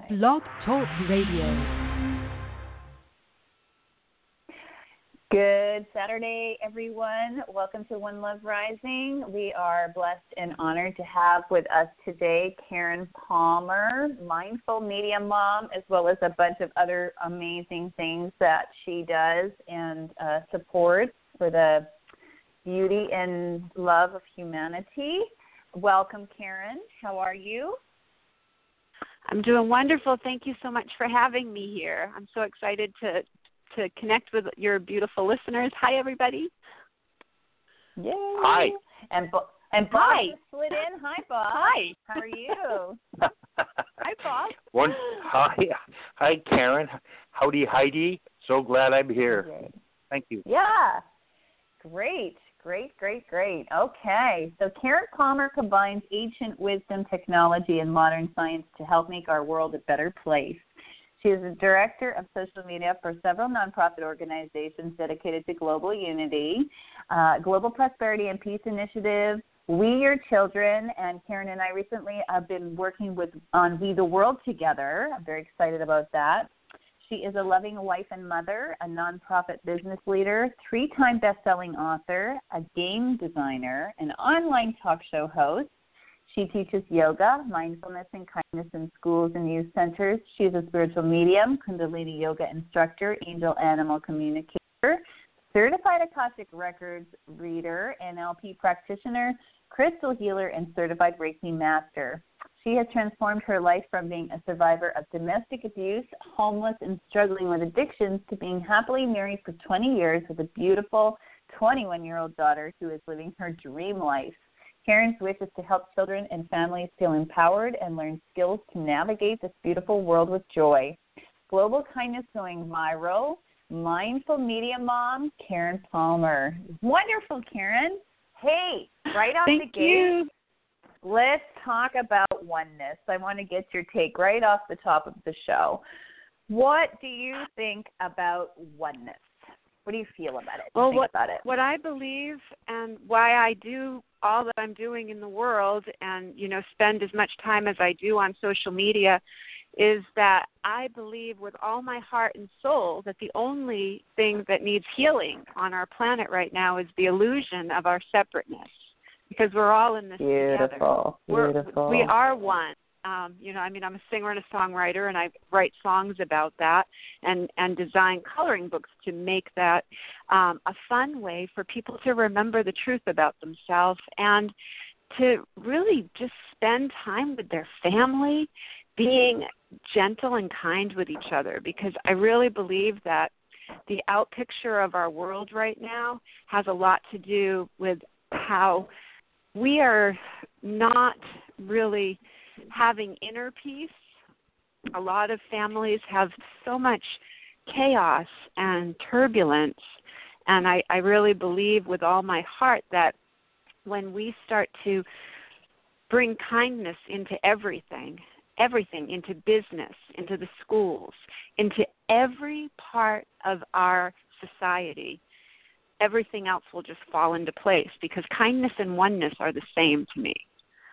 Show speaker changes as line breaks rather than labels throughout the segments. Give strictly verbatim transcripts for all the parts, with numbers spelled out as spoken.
Blog Talk Radio.
Good Saturday, everyone. Welcome to One Love Rising. We are blessed and honored to have with us today Karen Palmer, mindful media mom, as well as a bunch of other amazing things that she does and uh, supports for the beauty and love of humanity. Welcome, Karen. How are you?
I'm doing wonderful. Thank you so much for having me here. I'm so excited to to connect with your beautiful listeners. Hi, everybody.
Yay.
Hi.
And, Bo- and Bob
Hi.
just slid in. Hi, Bob.
Hi.
How are you?
Hi, Bob.
One, hi, hi, Karen. Howdy, Heidi. So glad I'm here.
Yay.
Thank you.
Yeah. Great. Great, great, great. Okay. So Karen Palmer combines ancient wisdom, technology, and modern science to help make our world a better place. She is the director of social media for several nonprofit organizations dedicated to global unity, uh, Global Prosperity and Peace Initiative, We Your Children, and Karen and I recently have been working with on We the World together. I'm very excited about that. She is a loving wife and mother, a nonprofit business leader, three-time best-selling author, a game designer, an online talk show host. She teaches yoga, mindfulness, and kindness in schools and youth centers. She is a spiritual medium, Kundalini yoga instructor, angel animal communicator, certified Akashic Records reader, N L P practitioner, crystal healer, and certified Reiki master. She has transformed her life from being a survivor of domestic abuse, homeless, and struggling with addictions to being happily married for twenty years with a beautiful twenty-one-year-old daughter who is living her dream life. Karen's wish is to help children and families feel empowered and learn skills to navigate this beautiful world with joy. Global kindness going viral, mindful media mom, Karen Palmer. Wonderful, Karen. Hey, right off
Thank
the gate,
you.
let's talk about oneness. I want to get your take right off the top of the show. What do you think about oneness? What do you feel about it?
Well,
think
what,
about it.
what I believe and why I do all that I'm doing in the world and, you know, spend as much time as I do on social media is that I believe with all my heart and soul that the only thing that needs healing on our planet right now is the illusion of our separateness, because we're all in this
Beautiful.
together.
Beautiful.
We're, we are one. Um, you know, I mean, I'm a singer and a songwriter, and I write songs about that and, and design coloring books to make that um, a fun way for people to remember the truth about themselves and to really just spend time with their family, being gentle and kind with each other, because I really believe that the out picture of our world right now has a lot to do with how we are not really having inner peace. A lot of families have so much chaos and turbulence, and I, I really believe with all my heart that when we start to bring kindness into everything, everything, into business, into the schools, into every part of our society, everything else will just fall into place, because kindness and oneness are the same to me.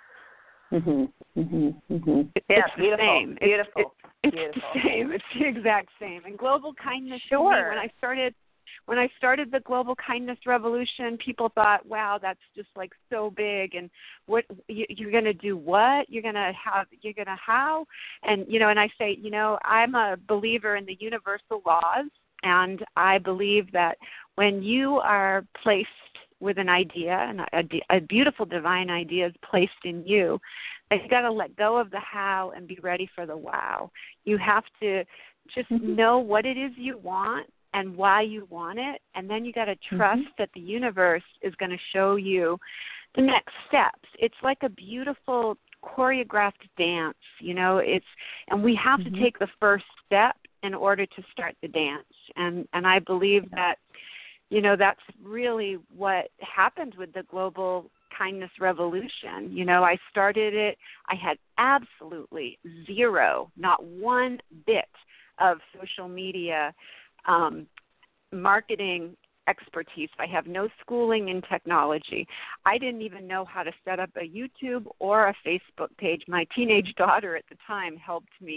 Mhm. Mhm. Mhm.
It,
Yeah,
it's the
beautiful.
same.
Beautiful.
It's, it, it's
beautiful.
the same. It's the exact same. And global kindness.
Sure.
To me, when I started, when I started the global kindness revolution, people thought, "Wow, that's just like so big." And what you, you're going to do? What you're going to have? You're going to how? And you know, and I say, you know, I'm a believer in the universal laws, and I believe that when you are placed with an idea, and a, a beautiful divine idea is placed in you, that you got to let go of the how and be ready for the wow. You have to just mm-hmm. know what it is you want and why you want it, and then you got to trust mm-hmm. that the universe is going to show you the next steps. It's like a beautiful choreographed dance, you know. It's and we have mm-hmm. to take the first step in order to start the dance, and and I believe that. You know, that's really what happened with the global kindness revolution. You know, I started it, I had absolutely zero, not one bit of social media um, marketing expertise. I have no schooling in technology. I didn't even know how to set up a YouTube or a Facebook page. My teenage daughter at the time helped me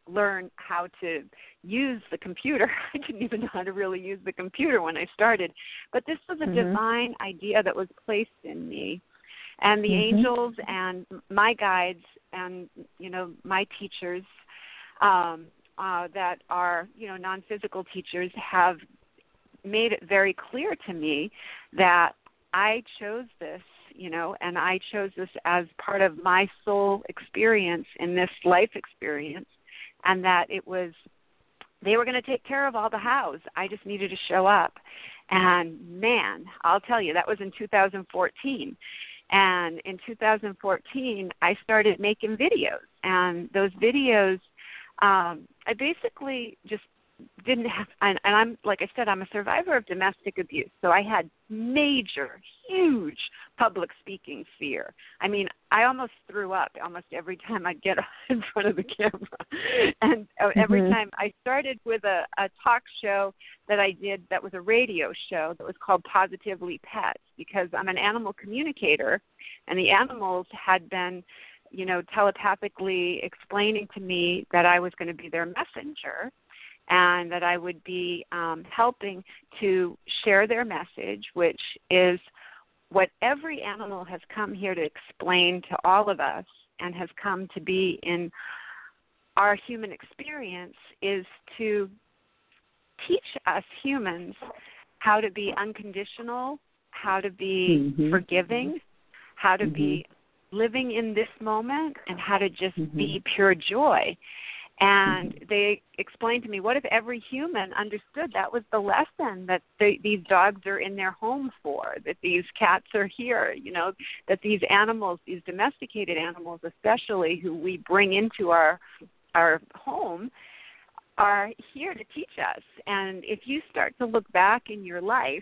learn how to use the computer. I didn't even know how to really use the computer when I started. But this was a mm-hmm. divine idea that was placed in me. And the mm-hmm. angels and my guides and, you know, my teachers um, uh, that are, you know, non-physical teachers have made it very clear to me that I chose this, you know, and I chose this as part of my soul experience in this life experience, and that it was, they were going to take care of all the hows. I just needed to show up. And, man, I'll tell you, that was in two thousand fourteen. And in two thousand fourteen, I started making videos. And those videos, um, I basically just didn't have, and, and I'm, like I said, I'm a survivor of domestic abuse. So I had major, huge public speaking fear. I mean, I almost threw up almost every time I'd get in front of the camera. And every mm-hmm. time I started with a, a talk show that I did that was a radio show that was called Positively Pets, because I'm an animal communicator, and the animals had been, you know, telepathically explaining to me that I was going to be their messenger, and that I would be um, helping to share their message, which is what every animal has come here to explain to all of us and has come to be in our human experience, is to teach us humans how to be unconditional, how to be mm-hmm. forgiving, how to mm-hmm. be living in this moment, and how to just mm-hmm. be pure joy. And they explained to me, what if every human understood that was the lesson that they, these dogs are in their home for, that these cats are here, you know, that these animals, these domesticated animals especially, who we bring into our our home, are here to teach us. And if you start to look back in your life,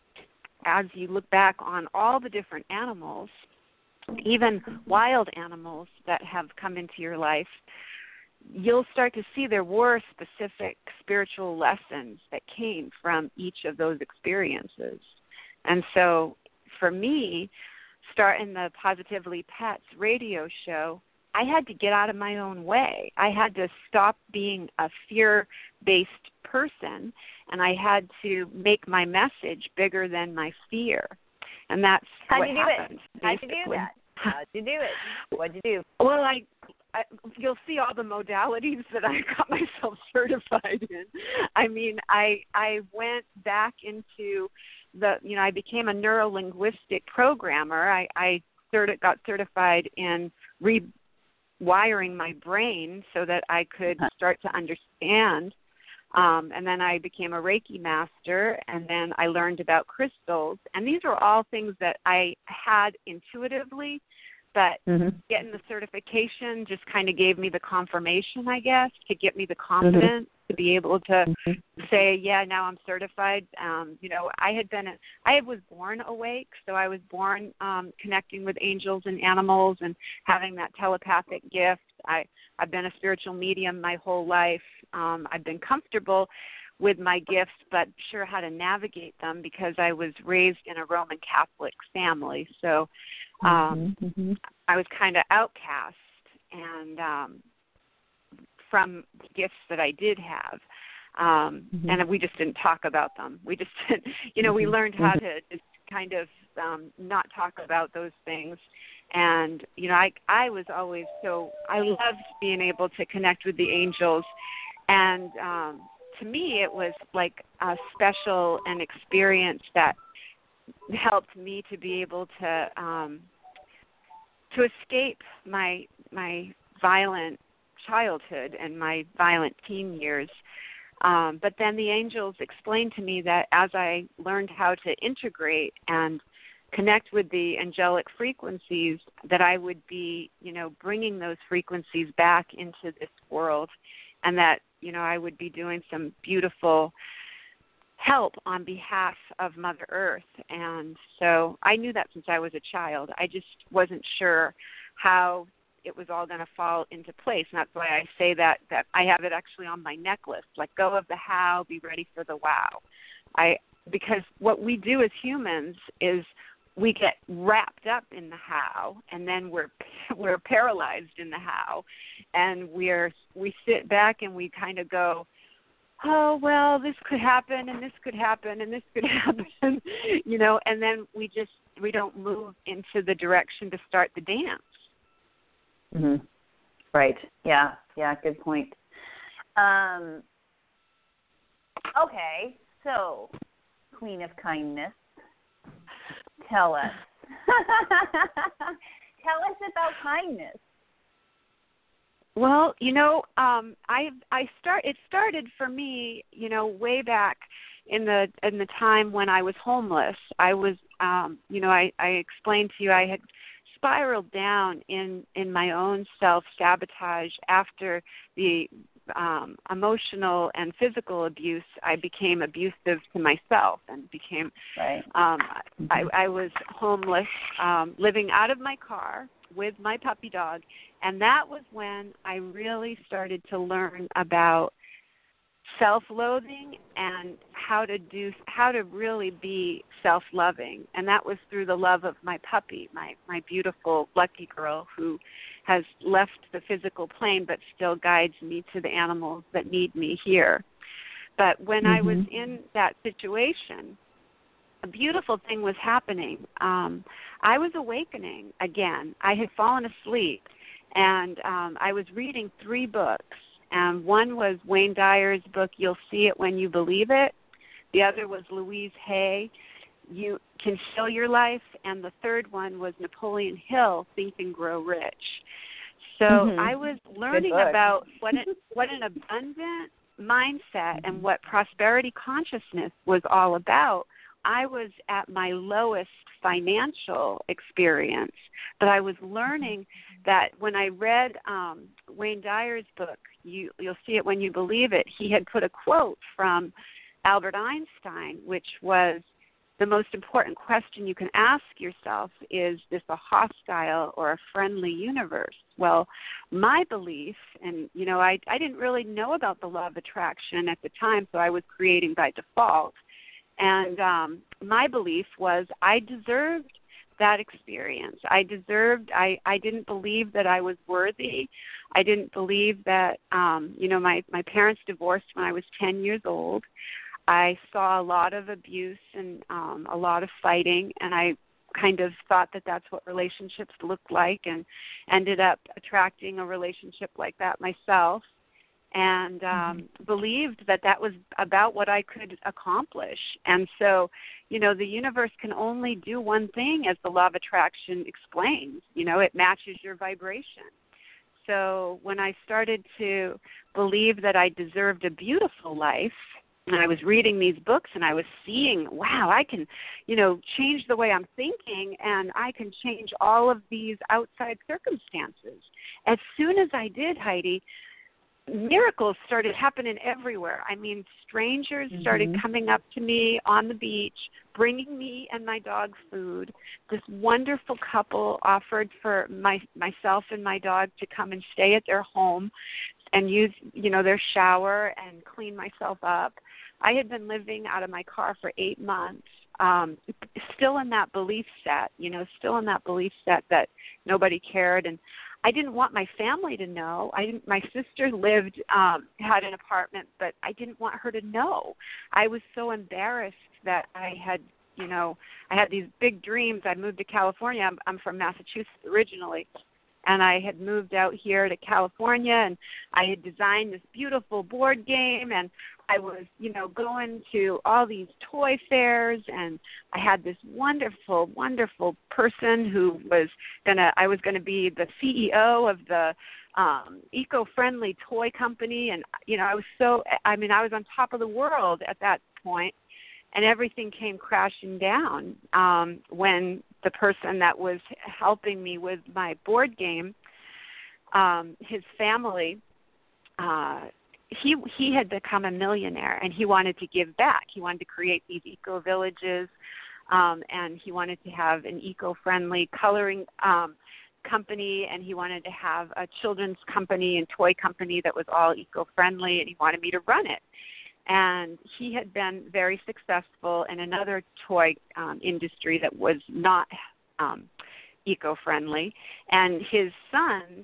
as you look back on all the different animals, even wild animals that have come into your life, you'll start to see there were specific spiritual lessons that came from each of those experiences. And so for me, starting the Positively Pets radio show, I had to get out of my own way. I had to stop being a fear-based person, and I had to make my message bigger than my fear. And that's
How'd
what
you do
happened.
It? How'd you do that? How'd you do it? What'd you do?
Well, I... I, you'll see all the modalities that I got myself certified in. I mean, I I went back into the, you know, I became a neuro-linguistic programmer. I, I certi- got certified in rewiring my brain so that I could start to understand. Um, and then I became a Reiki master, and then I learned about crystals. And these are all things that I had intuitively, but mm-hmm. getting the certification just kind of gave me the confirmation, I guess, to get me the confidence mm-hmm. to be able to mm-hmm. say, yeah, now I'm certified. Um, you know, I had been, a, I was born awake, so I was born um, connecting with angels and animals and having that telepathic gift. I, I've been a spiritual medium my whole life. Um, I've been comfortable with my gifts, but sure how to navigate them because I was raised in a Roman Catholic family. So um, mm-hmm. I was kind of outcast and um, from gifts that I did have. Um, mm-hmm. And we just didn't talk about them. We just, you know, mm-hmm. we learned how to just kind of um, not talk about those things. And, you know, I, I was always so, I loved being able to connect with the angels. And um, to me, it was like a special an experience that helped me to be able to um, to escape my my violent childhood and my violent teen years. Um, but then the angels explained to me that as I learned how to integrate and connect with the angelic frequencies, that I would be, you know, bringing those frequencies back into this world, and that, you know, I would be doing some beautiful help on behalf of Mother Earth. And so I knew that since I was a child. I just wasn't sure how it was all going to fall into place. And that's why I say that, that I have it actually on my necklace, let go of the how, be ready for the wow. I because what we do as humans is we get wrapped up in the how, and then we're we're paralyzed in the how, and we're we sit back and we kind of go, oh, well, this could happen, and this could happen, and this could happen, you know, and then we just, we don't move into the direction to start the dance.
Mm-hmm. Right. Yeah. Yeah. Good point. Um, okay. So, Queen of Kindness, tell us. Tell us about kindness.
Well, you know, um, I I start. It started for me, you know, way back in the in the time when I was homeless. I was, um, you know, I, I explained to you I had spiraled down in in my own self sabotage after the um, emotional and physical abuse. I became abusive to myself and became.
Right.
Um,
Mm-hmm.
I, I was homeless, um, living out of my car with my puppy dog, and that was when I really started to learn about self-loathing and how to do how to really be self-loving. And that was through the love of my puppy, my my beautiful lucky girl who has left the physical plane but still guides me to the animals that need me here. But when mm-hmm. I was in that situation, a beautiful thing was happening. Um, I was awakening again. I had fallen asleep, and um, I was reading three books. And one was Wayne Dyer's book, You'll See It When You Believe It. The other was Louise Hay, You Can Fill Your Life. And the third one was Napoleon Hill, Think and Grow Rich. So mm-hmm. I was learning about what an, what an abundant mindset and what prosperity consciousness was all about. I was at my lowest financial experience, but I was learning that when I read um, Wayne Dyer's book, you, You'll See It When You Believe It, he had put a quote from Albert Einstein, which was, the most important question you can ask yourself is this a hostile or a friendly universe? Well, my belief, and, you know, I, I didn't really know about the law of attraction at the time, so I was creating by default. And um, my belief was I deserved that experience. I deserved, I, I didn't believe that I was worthy. I didn't believe that, um, you know, my, my parents divorced when I was ten years old. I saw a lot of abuse and um, a lot of fighting, and I kind of thought that that's what relationships looked like, and ended up attracting a relationship like that myself, and um, mm-hmm. believed that that was about what I could accomplish. And so, you know, the universe can only do one thing, as the law of attraction explains. You know, it matches your vibration. So when I started to believe that I deserved a beautiful life, and I was reading these books and I was seeing, wow, I can, you know, change the way I'm thinking, and I can change all of these outside circumstances. As soon as I did, Heidi, miracles started happening everywhere. I mean, strangers mm-hmm. started coming up to me on the beach, bringing me and my dog food. This wonderful couple offered for my myself and my dog to come and stay at their home and use, you know, their shower and clean myself up. I had been living out of my car for eight months, um, still in that belief set, you know, still in that belief set that nobody cared. And I didn't want my family to know. I didn't, my sister lived, um, had an apartment, but I didn't want her to know. I was so embarrassed that I had, you know, I had these big dreams. I moved to California. I'm, I'm from Massachusetts originally. And I had moved out here to California, and I had designed this beautiful board game, and I was, you know, going to all these toy fairs, and I had this wonderful, wonderful person who was going to, I was going to be the C E O of the um, eco-friendly toy company, and, you know, I was so, I mean, I was on top of the world at that point, and everything came crashing down um, when the person that was helping me with my board game, um, his family, uh, he he had become a millionaire, and he wanted to give back. He wanted to create these eco villages, um, and he wanted to have an eco-friendly coloring um, company, and he wanted to have a children's company and toy company that was all eco-friendly, and he wanted me to run it. And he had been very successful in another toy um, industry that was not um, eco-friendly. And his sons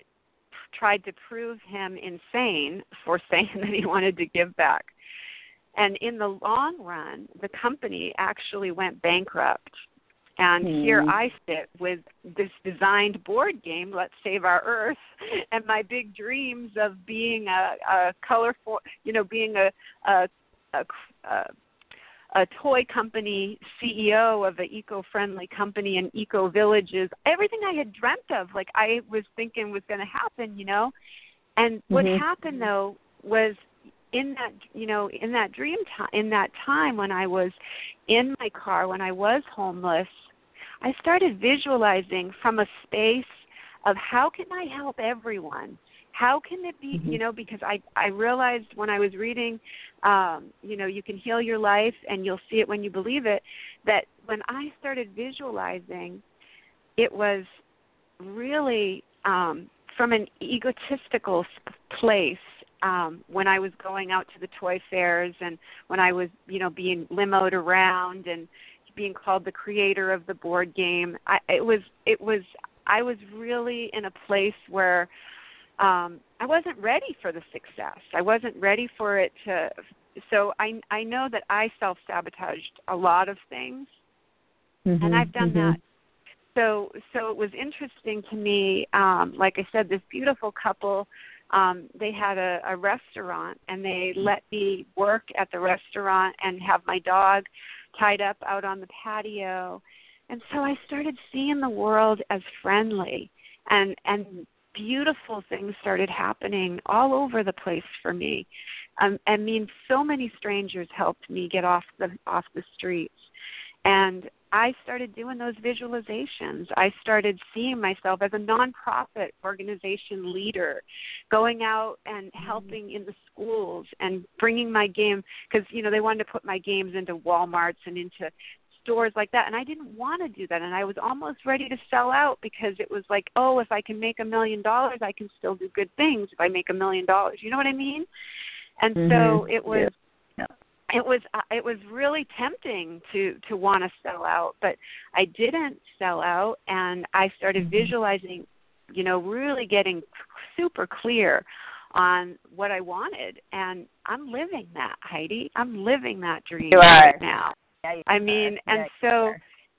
tried to prove him insane for saying that he wanted to give back. And in the long run, the company actually went bankrupt. And mm. here I sit with this designed board game, Let's Save Our Earth, and my big dreams of being a, a colorful, you know, being a a, a, a a toy company C E O of an eco-friendly company and eco-villages, everything I had dreamt of, like I was thinking was going to happen, you know. And what mm-hmm. happened, though, was in that, you know, in that dream time, in that time when I was in my car, when I was homeless, I started visualizing from a space of how can I help everyone? How can it be, mm-hmm. you know, because I, I realized when I was reading, um, you know, you can heal your life and you'll see it when you believe it, that when I started visualizing, it was really um, from an egotistical place. Um, when I was going out to the toy fairs and when I was, you know, being limoed around and being called the creator of the board game, I, it was, it was, I was really in a place where um, I wasn't ready for the success. I wasn't ready for it to, so I, I know that I self-sabotaged a lot of things, mm-hmm, and I've done mm-hmm. that. So, so it was interesting to me, um, like I said, this beautiful couple, Um, they had a, a restaurant, and they let me work at the restaurant and have my dog tied up out on the patio. And so I started seeing the world as friendly, and, and beautiful things started happening all over the place for me. Um, I mean, so many strangers helped me get off the off the streets. And I started doing those visualizations. I started seeing myself as a nonprofit organization leader, going out and helping in the schools and bringing my game, because, you know, they wanted to put my games into Walmarts and into stores like that, and I didn't want to do that, and I was almost ready to sell out because it was like, oh, if I can make a million dollars, I can still do good things if I make a million dollars. You know what I mean? And mm-hmm. so it was... Yeah. It was it was really tempting to, to want to sell out, but I didn't sell out, and I started visualizing, you know, really getting super clear on what I wanted, and I'm living that, Heidi. I'm living that dream
you
right
are.
now.
Yeah, you
I mean,
are.
and
yeah,
so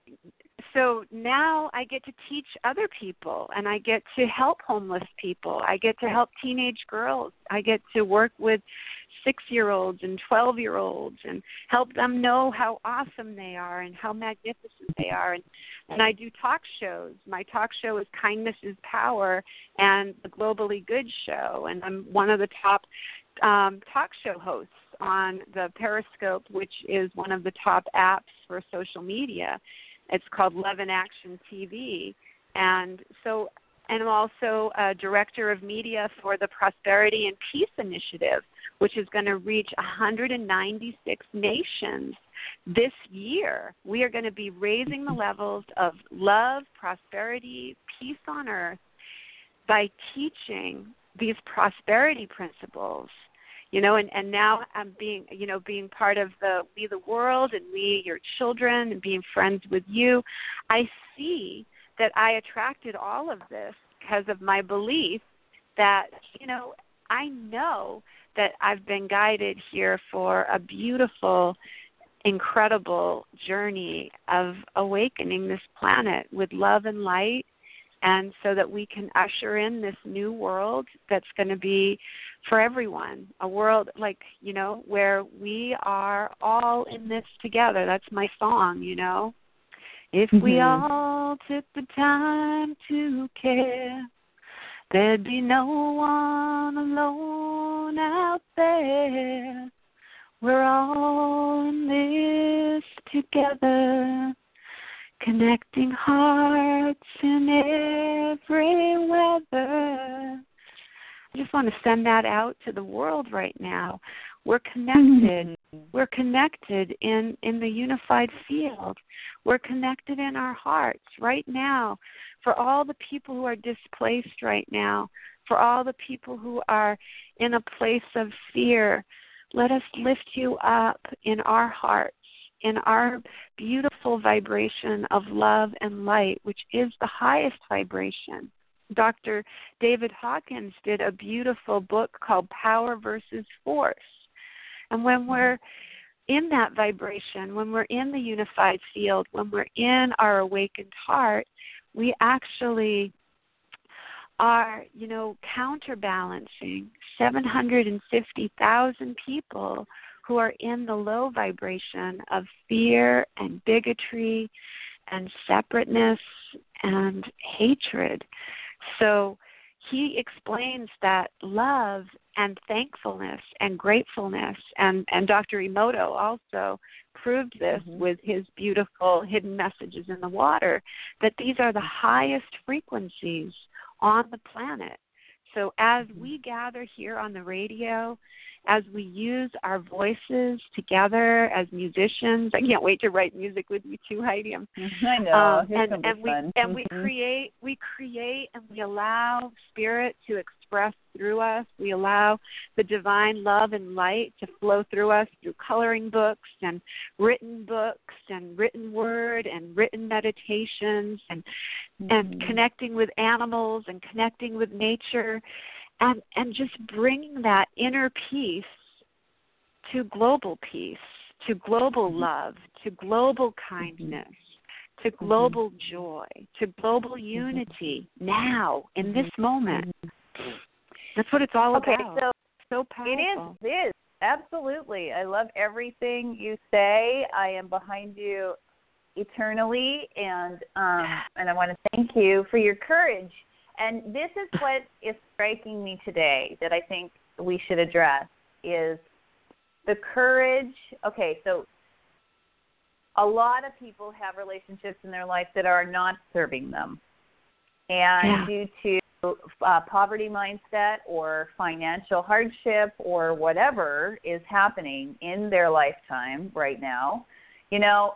so now I get to teach other people, and I get to help homeless people. I get to help teenage girls. I get to work with six-year-olds and twelve-year-olds and help them know how awesome they are and how magnificent they are. And, and I do talk shows. My talk show is Kindness is Power and the Globally Good Show, and I'm one of the top um, talk show hosts on the Periscope, which is one of the top apps for social media. It's called Love in Action T V. And so, and I'm also a director of media for the Prosperity and Peace Initiative, which is going to reach one hundred ninety-six nations this year. We are going to be raising the levels of love, prosperity, peace on earth by teaching these prosperity principles. You know, and, and now I'm being, you know, being part of the We the World and We, your children, and being friends with you. I see that I attracted all of this because of my belief that, you know, I know that I've been guided here for a beautiful, incredible journey of awakening this planet with love and light, and so that we can usher in this new world that's going to be for everyone, a world like, you know, where we are all in this together. That's my song, you know. If mm-hmm. we all took the time to care, there'd be no one alone out there. We're all in this together, connecting hearts in every weather. I just want to send that out to the world right now. We're connected. Mm-hmm. We're connected in, in the unified field. We're connected in our hearts right now. For all the people who are displaced right now, for all the people who are in a place of fear, let us lift you up in our hearts, in our beautiful vibration of love and light, which is the highest vibration. Doctor David Hawkins did a beautiful book called Power versus Force. And when we're in that vibration, when we're in the unified field, when we're in our awakened heart, we actually are, you know, counterbalancing seven hundred fifty thousand people who are in the low vibration of fear and bigotry and separateness and hatred. So he explains that love and thankfulness and gratefulness, and, and Doctor Emoto also proved this mm-hmm. with his beautiful hidden messages in the water, that these are the highest frequencies on the planet. So as we gather here on the radio, as we use our voices together as musicians, I can't wait to write music with you too, Heidi. I'm,
I know.
Um,
it's
and
gonna be
and we
fun.
and we
Mm-hmm.
create, we create, and we allow spirit to express through us. We allow the divine love and light to flow through us through coloring books and written books and written word and written meditations and mm-hmm. and connecting with animals and connecting with nature. And and just bringing that inner peace to global peace, to global
mm-hmm.
love, to global kindness, mm-hmm. to global mm-hmm. joy, to global unity mm-hmm. now, in mm-hmm. this moment. Mm-hmm. That's what it's all
okay,
about.
So
so powerful.
It is. It is. Absolutely. I love everything you say. I am behind you eternally, and um, and I want to thank you for your courage. And this is what is striking me today that I think we should address is the courage. Okay, so a lot of people have relationships in their life that are not serving them. And yeah. due to uh, poverty mindset or financial hardship or whatever is happening in their lifetime right now, you know,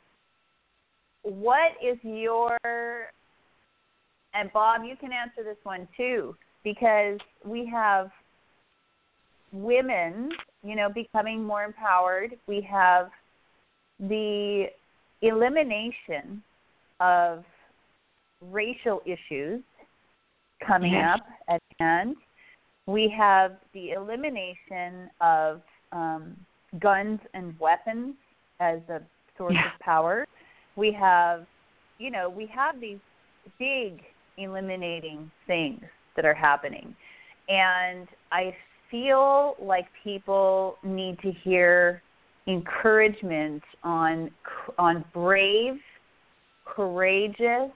what is your... And Bob, you can answer this one too, because we have women, you know, becoming more empowered. We have the elimination of racial issues coming
yes.
up at hand. We have the elimination of um, guns and weapons as a source yeah. of power. We have, you know, we have these big eliminating things that are happening. And I feel like people need to hear encouragement on on brave, courageous,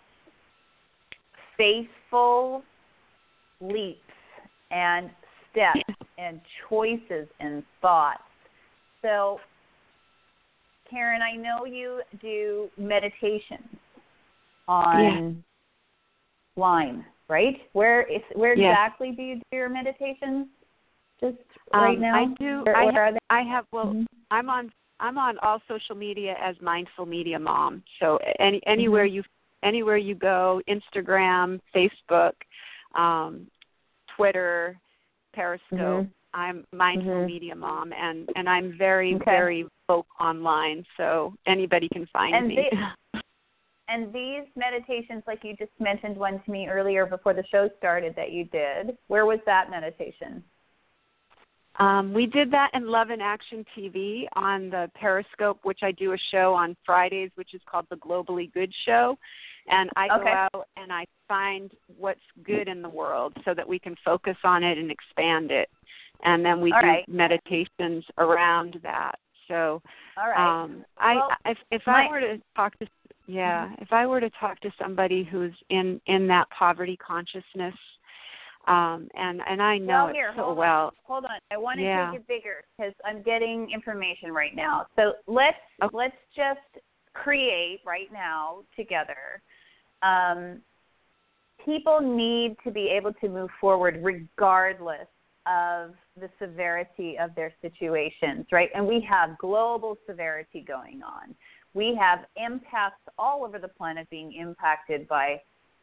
faithful leaps and steps and choices and thoughts. So, Karen, I know you do meditations on yeah. line, right? Where is where
yes.
exactly do you do your meditations? Just right
um,
now?
I do.
Or,
I,
or
have, I have. Well,
mm-hmm.
I'm on. I'm on all social media as Mindful Media Mom. So any anywhere mm-hmm. you anywhere you go, Instagram, Facebook, um, Twitter, Periscope. Mm-hmm. I'm Mindful mm-hmm. Media Mom, and, and I'm very okay. very vocal online. So anybody can find
and
me.
They, and these meditations, like you just mentioned one to me earlier before the show started that you did, where was that meditation?
Um, we did that in Love in Action T V on the Periscope, which I do a show on Fridays, which is called the Globally Good Show. And I
okay.
go out and I find what's good in the world so that we can focus on it and expand it. And then we
All
do
right.
meditations around that. So
All right.
um, I,
well,
if, if
my,
I were to talk to yeah, if I were to talk to somebody who's in, in that poverty consciousness, Um, and, and I know
well, here,
it so
hold
well.
On, hold on. I want to
yeah.
take it bigger because I'm getting information right now. So let's
okay.
let's just create right now together. Um, people need to be able to move forward regardless of the severity of their situations, right? And we have global severity going on. We have empaths all over the planet being impacted by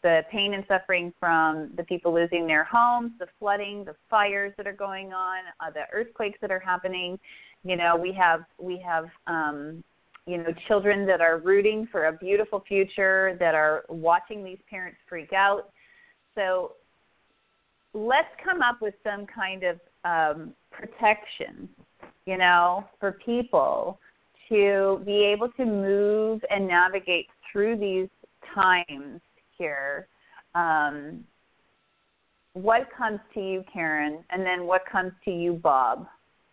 the pain and suffering from the people losing their homes, the flooding, the fires that are going on, uh, the earthquakes that are happening. You know, we have we have um, you know, children that are rooting for a beautiful future, that are watching these parents freak out. So let's come up with some kind of um, protection, you know, for people to be able to move and navigate through these times here. Um, what comes to you, Karen, and then what comes to you, Bob?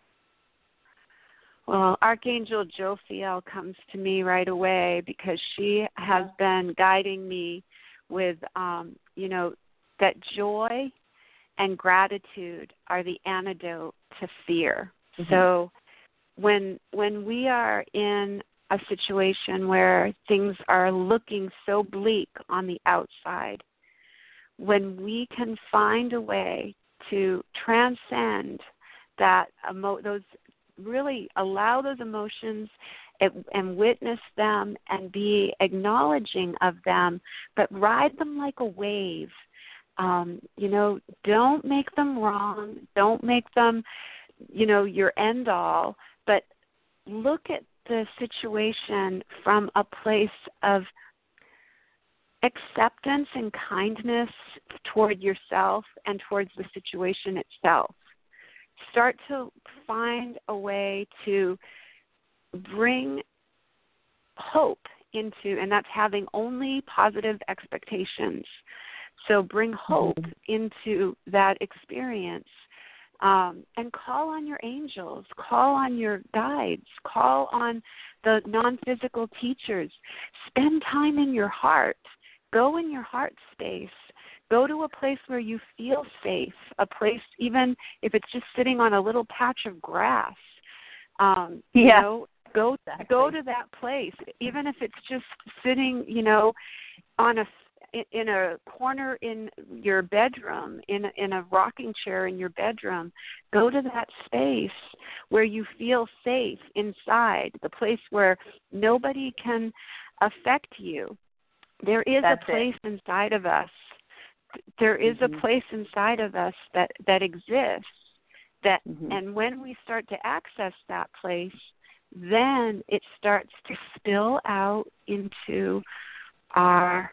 Well, Archangel Jophiel comes to me right away because she has been guiding me with, um, you know, that joy and gratitude are the antidote to fear. Mm-hmm. So when when we are in a situation where things are looking so bleak on the outside, when we can find a way to transcend that emo- those really allow those emotions and, and witness them and be acknowledging of them, but ride them like a wave. Um, you know, don't make them wrong. Don't make them, you know, your end all, but look at the situation from a place of acceptance and kindness toward yourself and towards the situation itself. Start to find a way to bring hope into, and that's having only positive expectations. So bring hope mm-hmm. into that experience, um, and call on your angels, call on your guides, call on the non-physical teachers. Spend time in your heart. Go in your heart space. Go to a place where you feel safe, a place even if it's just sitting on a little patch of grass. Um,
yeah.
You know, go
exactly.
go to that place, even if it's just sitting, you know, on a in a corner in your bedroom, in in a rocking chair in your bedroom. Go to that space where you feel safe inside, the place where nobody can affect you. There is
That's
a place
it.
inside of us. There is
mm-hmm.
a place inside of us that, that exists, that,
mm-hmm.
and when we start to access that place, then it starts to spill out into our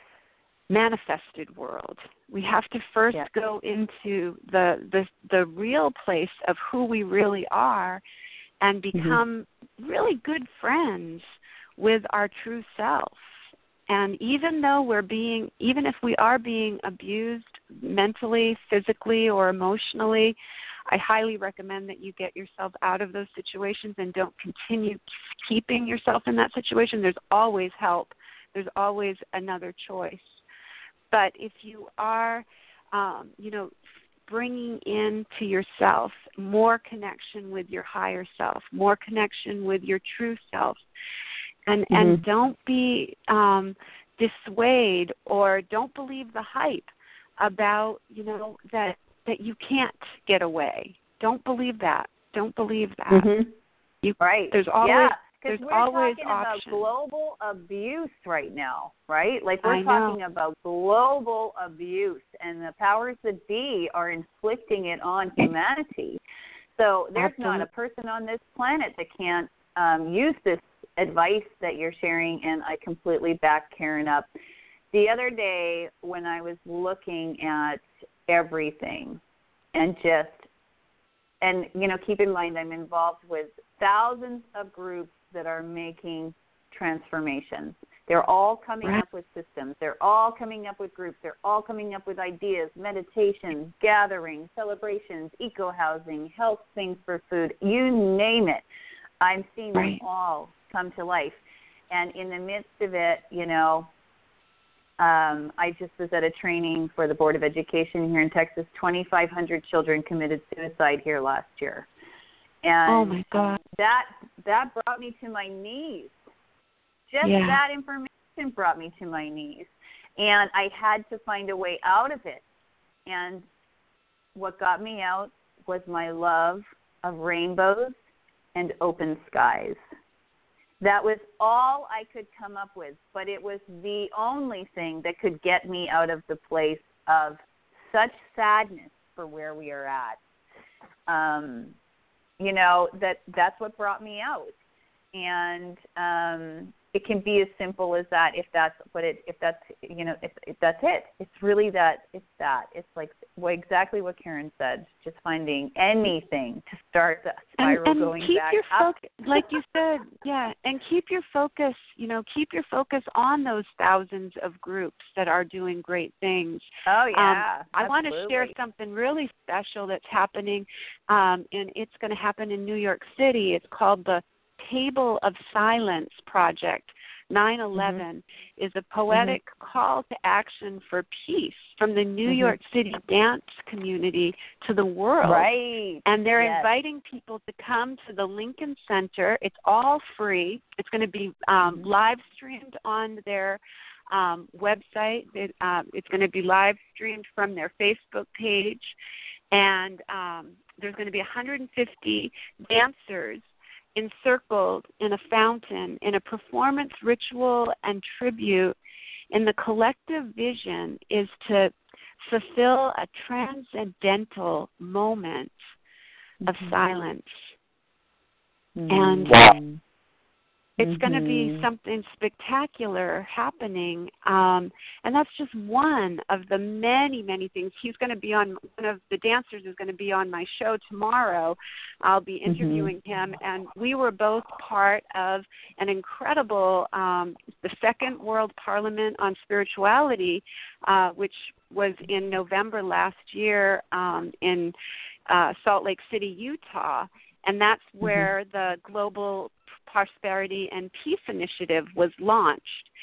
manifested world. We have to first
yeah.
go into the, the the real place of who we really are and become mm-hmm. really good friends with our true self. And even though we're being, even if we are being abused mentally, physically, or emotionally, I highly recommend that you get yourself out of those situations and don't continue keeping yourself in that situation. There's always help. There's always another choice. But if you are, um, you know, bringing into yourself more connection with your higher self, more connection with your true self, And mm-hmm. and don't be um, dissuade or don't believe the hype about, you know, that that you can't get away. Don't believe that. Don't believe that.
Mm-hmm.
You,
right.
There's always
yeah.
there's
we're
always
talking
options.
about global abuse right now, right? Like we're
I
talking
know.
about global abuse, and the powers that be are inflicting it on humanity. So there's
Absolutely.
not a person on this planet that can't um, use this advice that you're sharing, and I completely back Karen up. The other day when I was looking at everything and just, and, you know, keep in mind I'm involved with thousands of groups that are making transformations. They're all coming
right.
up with systems. They're all coming up with groups. They're all coming up with ideas, meditations, gatherings, celebrations, eco-housing, health things for food, you name it. I'm seeing
right.
them all come to life. And in the midst of it, you know, um, I just was at a training for the Board of Education here in Texas. twenty-five hundred children committed suicide here last year. And
oh my God.
that that brought me to my knees. Just
yeah.
that information brought me to my knees. And I had to find a way out of it. And what got me out was my love of rainbows and open skies. That was all I could come up with, but it was the only thing that could get me out of the place of such sadness for where we are at. Um, you know, that that's what brought me out. And um, it can be as simple as that if that's what it, if that's, you know, if, if that's it. It's really that, it's that. It's like well, exactly what Karen said, just finding anything to start the spiral
and, and
going
keep
back
your
up.
focus, like you said, yeah, and keep your focus, you know, keep your focus on those thousands of groups that are doing great things.
Oh, yeah.
Um, I want to share something really special that's happening, um, and it's going to happen in New York City. It's called the Table of Silence Project. nine eleven mm-hmm. is a poetic mm-hmm. call to action for peace from the New mm-hmm. York City dance community to the world.
Right.
And they're
yes.
inviting people to come to the Lincoln Center. It's all free. It's going to be um, mm-hmm. live streamed on their um, website. It, uh, it's going to be live streamed from their Facebook page. And um, there's going to be one hundred fifty dancers encircled in a fountain, in a performance ritual and tribute, and the collective vision is to fulfill a transcendental moment of mm-hmm. silence. Mm-hmm. And
wow.
it's
mm-hmm.
going to be something spectacular happening. Um, and that's just one of the many, many things. He's going to be on, one of the dancers is going to be on my show tomorrow. I'll be interviewing mm-hmm. him. And we were both part of an incredible, um, the Second World Parliament on Spirituality, uh, which was in November last year um, in uh, Salt Lake City, Utah. And that's where mm-hmm. the Global Prosperity and Peace Initiative was launched.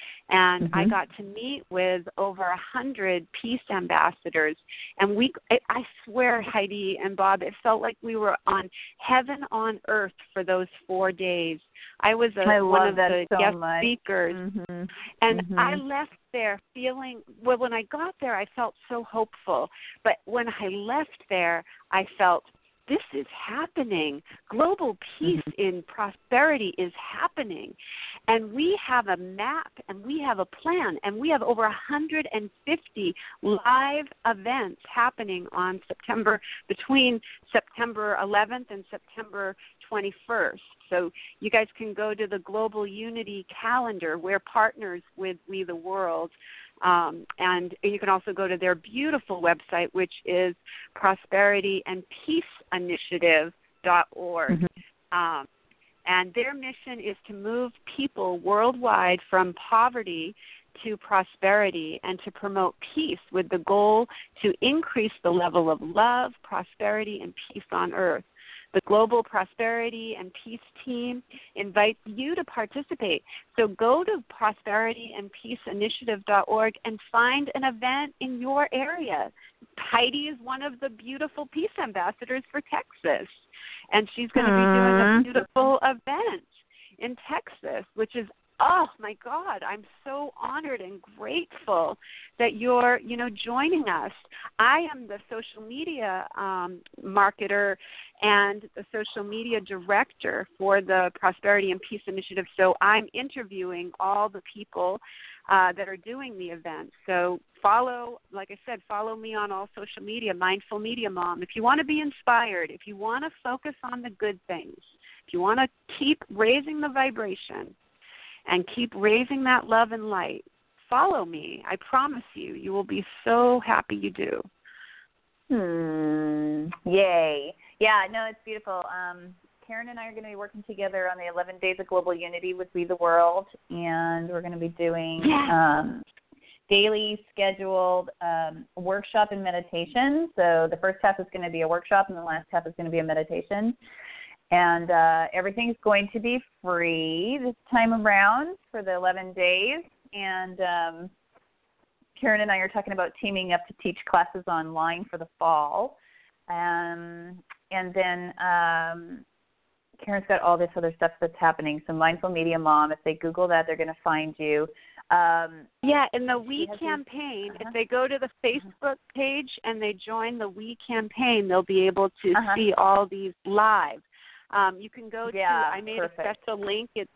And mm-hmm. I got to meet with over a hundred peace ambassadors. And we, I swear, Heidi and Bob, it felt like we were on heaven on earth for those four days. I was a,
I
one
love
of
that
the
so
guest
much.
speakers.
Mm-hmm.
And
mm-hmm.
I left there feeling, well, when I got there, I felt so hopeful. But when I left there, I felt, this is happening. Global peace in prosperity is happening. And we have a map and we have a plan and we have over one hundred fifty live events happening on September, between September eleventh and September twenty-first. So you guys can go to the Global Unity calendar. We're partners with We the World. Um, and you can also go to their beautiful website, which is prosperity and peace initiative dot org. Mm-hmm. Um, and their mission is to move people worldwide from poverty to prosperity and to promote peace with the goal to increase the level of love, prosperity, and peace on earth. The Global Prosperity and Peace team invites you to participate. So go to prosperity and peace initiative dot org and find an event in your area. Heidi is one of the beautiful peace ambassadors for Texas, and she's going to be doing a beautiful event in Texas, which is, oh, my God, I'm so honored and grateful that you're, you know, joining us. I am the social media um, marketer and the social media director for the Prosperity and Peace Initiative, so I'm interviewing all the people uh, that are doing the event. So follow, like I said, follow me on all social media, Mindful Media Mom. If you want to be inspired, if you want to focus on the good things, if you want to keep raising the vibration, and keep raising that love and light, follow me. I promise you, you will be so happy you do.
Hmm. Yay. Yeah, no, it's beautiful. Um, Karen and I are going to be working together on the eleven Days of Global Unity with We the World, and we're going to be doing
yeah.
um, daily scheduled um, workshop and meditation. So the first half is going to be a workshop, and the last half is going to be a meditation. And uh, everything's going to be free this time around for the eleven days. And um, Karen and I are talking about teaming up to teach classes online for the fall. Um, and then um, Karen's got all this other stuff that's happening. So Mindful Media Mom, if they Google that, they're going to find you. Um,
yeah, in the We campaign,
these, uh-huh.
if they go to the Facebook page and they join the We campaign, they'll be able to uh-huh. see all these live. Um, you can go
yeah,
to, I made
perfect.
a special link. It's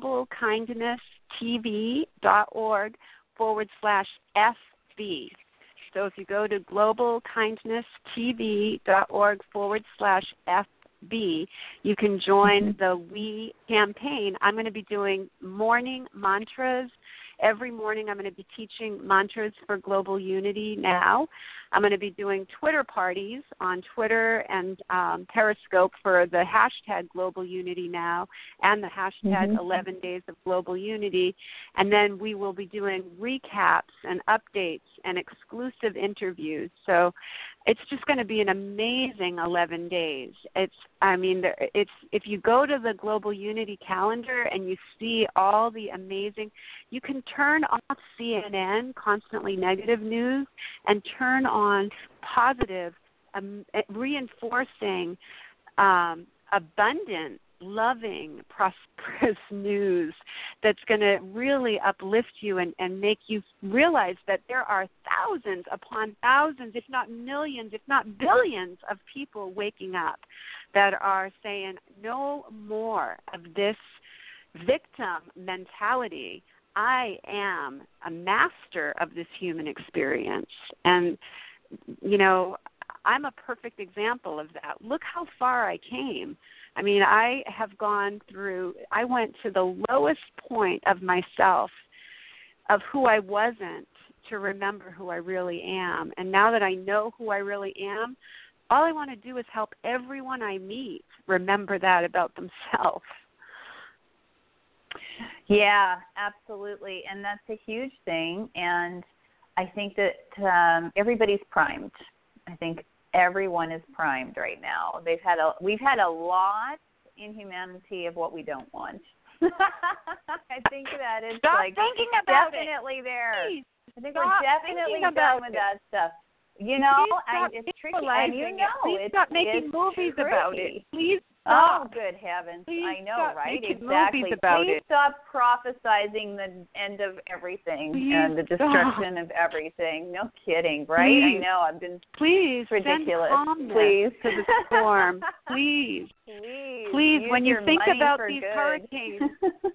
globalkindnesstv.org forward slash FB. So if you go to globalkindnesstv.org forward slash FB, you can join
mm-hmm.
the We campaign. I'm going to be doing morning mantras. Every morning I'm going to be teaching mantras for global unity now. I'm going to be doing Twitter parties on Twitter and um, Periscope for the hashtag Global Unity Now and the hashtag
mm-hmm.
eleven Days of Global Unity. And then we will be doing recaps and updates and exclusive interviews. So it's just going to be an amazing eleven days. It's, I mean, it's if you go to the Global Unity calendar and you see all the amazing, you can turn off C N N, constantly negative news, and turn on positive, um, reinforcing, um, abundant, loving, prosperous news that's going to really uplift you and, and make you realize that there are thousands upon thousands, if not millions, if not billions of people waking up that are saying no more of this victim mentality. I am a master of this human experience. And, you know, I'm a perfect example of that. Look how far I came. I mean, I have gone through, I went to the lowest point of myself, of who I wasn't, to remember who I really am. And now that I know who I really am, all I want to do is help everyone I meet remember that about themselves.
Yeah, absolutely. And that's a huge thing. And I think that um, everybody's primed. I think everyone is primed right now. They've had a, we've had a lot in humanity of what we don't want. I think that is
Stop
like
thinking about
definitely
it.
there.
Please,
I think
stop
we're definitely
thinking
done
about
with
it.
that stuff. You know, I, it's tricky, and you
it.
know,
Please
it's,
stop making
it's
movies
tricky.
about it. Please
Oh,
stop.
good heavens.
Please
I know,
stop
right?
making
Exactly.
movies about
Please
it.
stop prophesizing the end of everything
Please
and the destruction
stop.
of everything. No kidding, right?
Please.
I know. I've been
Please
it's ridiculous.
send calmness
Please.
to the storm. Please.
Please.
Please,
use
when you
your
think
money
about
for
these
good.
hurricanes,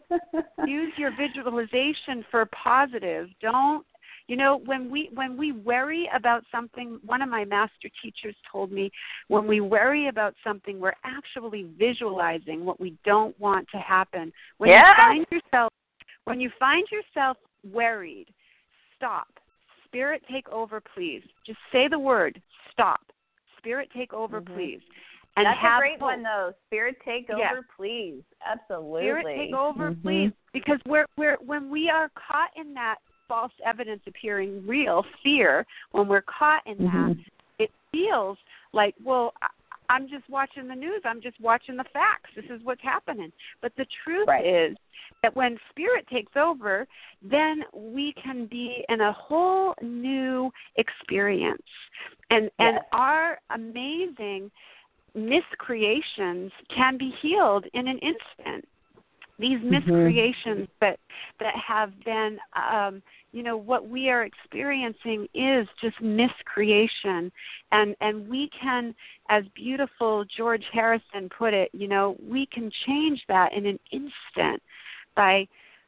use your visualization for positive. Don't, you know, when we when we worry about something, one of my master teachers told me, when we worry about something, we're actually visualizing what we don't want to happen. When
yeah.
you find yourself when you find yourself worried, stop. Spirit, take over, please. Just say the word, stop. Spirit, take over,
mm-hmm.
please. And
That's
have
a great
hope.
one, though. Spirit, take
yes.
over, please. Absolutely.
Spirit, take over,
mm-hmm.
please. Because we're we're when we are caught in that false evidence appearing real, fear, when we're caught in
mm-hmm.
that, it feels like, well, I'm just watching the news. I'm just watching the facts. This is what's happening. But the truth
right.
is that when Spirit takes over, then we can be in a whole new experience. And,
yes.
and our amazing miscreations can be healed in an instant. These miscreations mm-hmm. that that have been, um, you know, what we are experiencing is just miscreation, and and we can, as beautiful George Harrison put it, you know, we can change that in an instant by